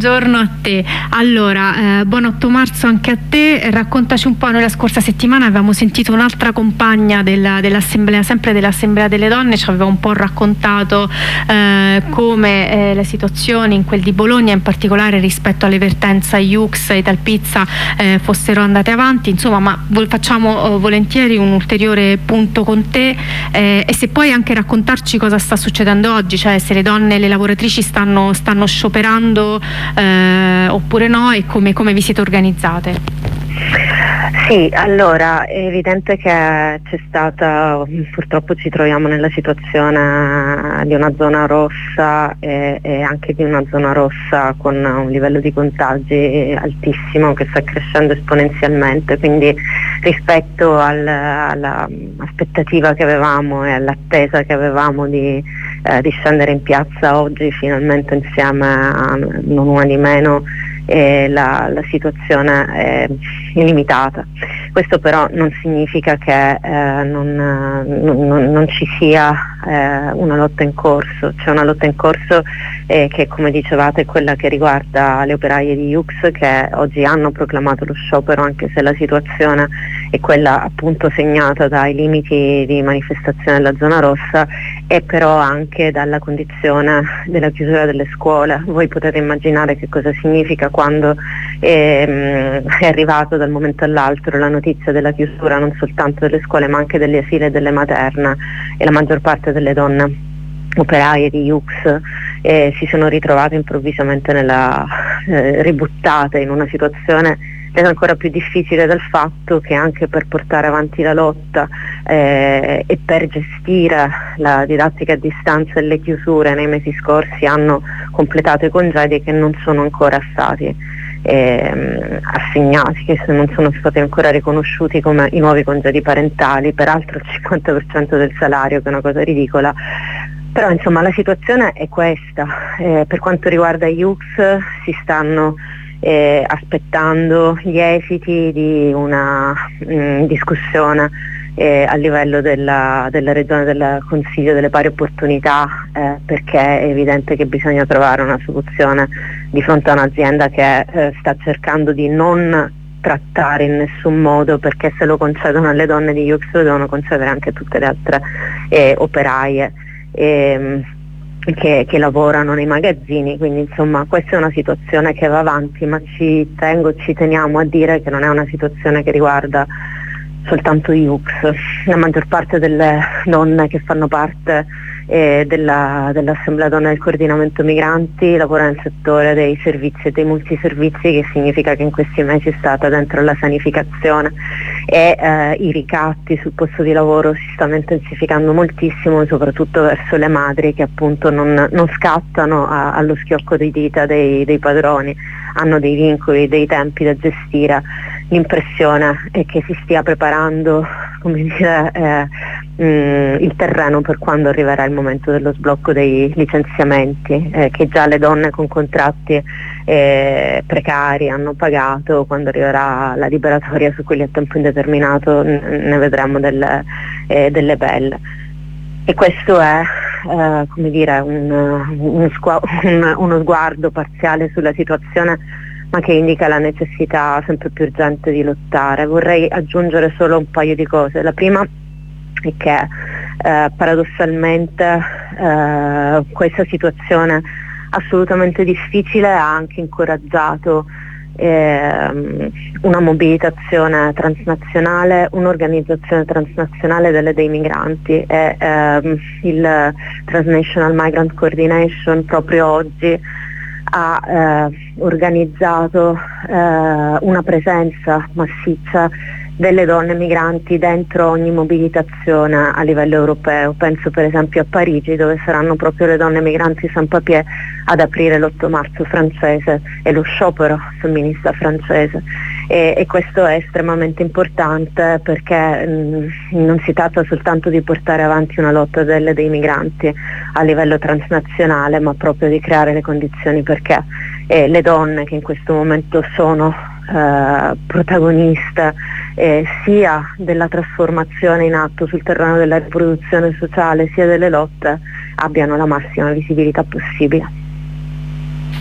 Buongiorno a te. Allora, buon 8 marzo anche a te. Raccontaci un po', noi la scorsa settimana avevamo sentito un'altra compagna dell'assemblea, sempre dell'Assemblea delle Donne, ci aveva un po' raccontato come le situazioni in quel di Bologna, in particolare rispetto alle vertenze Iux e Italpizza, fossero andate avanti, insomma, ma facciamo volentieri un ulteriore punto con te, e se puoi anche raccontarci cosa sta succedendo oggi, cioè se le donne, le lavoratrici stanno scioperando oppure no, e come vi siete organizzate? Sì, allora è evidente che c'è stata, purtroppo ci troviamo nella situazione di una zona rossa e anche di una zona rossa con un livello di contagi altissimo che sta crescendo esponenzialmente, quindi rispetto all'aspettativa che avevamo e all'attesa che avevamo di scendere in piazza oggi finalmente insieme a non una di meno, la situazione è limitata. Questo però non significa che non ci sia una lotta in corso. C'è una lotta in corso che, come dicevate, è quella che riguarda le operaie di Iux, che oggi hanno proclamato lo sciopero, anche se la situazione è quella appunto segnata dai limiti di manifestazione della zona rossa e però anche dalla condizione della chiusura delle scuole. Voi potete immaginare che cosa significa quando è arrivato dal momento all'altro la notizia della chiusura non soltanto delle scuole ma anche delle asili e delle materne, e la maggior parte delle donne operaie di Iux si sono ritrovate improvvisamente ributtate in una situazione resa ancora più difficile dal fatto che anche per portare avanti la lotta e per gestire la didattica a distanza e le chiusure nei mesi scorsi hanno completato i congedi che non sono ancora stati assegnati, che non sono stati ancora riconosciuti come i nuovi congedi parentali, peraltro il 50% del salario, che è una cosa ridicola. Però insomma la situazione è questa. Per quanto riguarda Iux si stanno aspettando gli esiti di una discussione a livello della regione, del Consiglio delle pari opportunità, perché è evidente che bisogna trovare una soluzione di fronte a un'azienda che sta cercando di non trattare in nessun modo, perché se lo concedono alle donne di Iux lo devono concedere anche a tutte le altre operaie che lavorano nei magazzini. Quindi insomma questa è una situazione che va avanti, ma ci teniamo a dire che non è una situazione che riguarda soltanto Iux. La maggior parte delle donne che fanno parte dell'Assemblea Donne del Coordinamento Migranti lavora nel settore dei servizi e dei multiservizi, che significa che in questi mesi è stata dentro la sanificazione e i ricatti sul posto di lavoro si stanno intensificando moltissimo, soprattutto verso le madri che appunto non scattano allo schiocco di dita dei padroni, hanno dei vincoli, dei tempi da gestire. L'impressione è che si stia preparando, come dire, il terreno per quando arriverà il momento dello sblocco dei licenziamenti, che già le donne con contratti precari hanno pagato. Quando arriverà la liberatoria su quelli a tempo indeterminato ne vedremo delle belle. E questo è come dire, uno sguardo parziale sulla situazione, ma che indica la necessità sempre più urgente di lottare. Vorrei aggiungere solo un paio di cose. La prima è che paradossalmente questa situazione assolutamente difficile ha anche incoraggiato una mobilitazione transnazionale, un'organizzazione transnazionale dei migranti, e il Transnational Migrant Coordination proprio oggi ha organizzato una presenza massiccia delle donne migranti dentro ogni mobilitazione a livello europeo. Penso per esempio a Parigi, dove saranno proprio le donne migranti sans papier ad aprire l'8 marzo francese e lo sciopero femminista francese. E questo è estremamente importante, perché non si tratta soltanto di portare avanti una lotta dei migranti a livello transnazionale, ma proprio di creare le condizioni perché le donne che in questo momento sono protagoniste sia della trasformazione in atto sul terreno della riproduzione sociale sia delle lotte abbiano la massima visibilità possibile.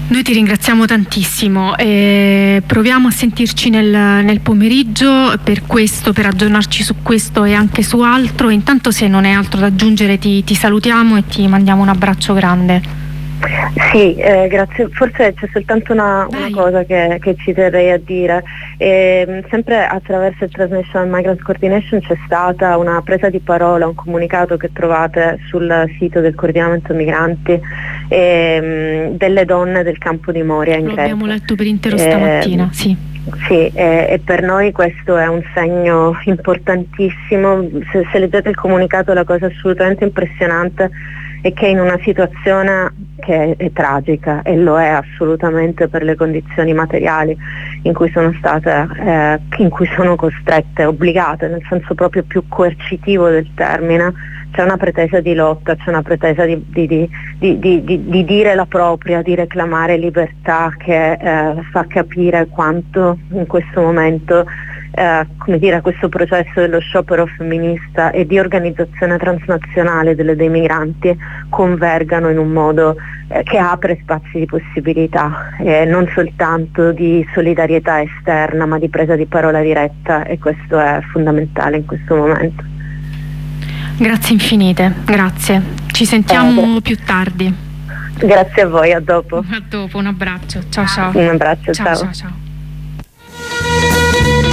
Noi ti ringraziamo tantissimo, proviamo a sentirci nel pomeriggio per aggiornarci su questo e anche su altro. Intanto, se non è altro da aggiungere, ti salutiamo e ti mandiamo un abbraccio grande. Sì, grazie. Forse c'è soltanto una cosa che ci terrei a dire. Sempre attraverso il Transnational Migrant Coordination c'è stata una presa di parola, un comunicato che trovate sul sito del coordinamento migranti delle donne del campo di Moria in Grecia. Lo abbiamo letto per intero stamattina, sì. Sì, e per noi questo è un segno importantissimo. Se leggete il comunicato, la cosa assolutamente impressionante è che in una situazione che è tragica, e lo è assolutamente per le condizioni materiali in cui sono state, in cui sono costrette, obbligate, nel senso proprio più coercitivo del termine, c'è una pretesa di lotta, c'è una pretesa di dire la propria, di reclamare libertà, che fa capire quanto in questo momento come dire, questo processo dello sciopero femminista e di organizzazione transnazionale dei migranti convergano in un modo che apre spazi di possibilità, non soltanto di solidarietà esterna, ma di presa di parola diretta, e questo è fondamentale in questo momento. Grazie infinite, grazie. Ci sentiamo più tardi. Grazie a voi, a dopo. A dopo, un abbraccio. Ciao ciao. Un abbraccio, ciao. Ciao ciao.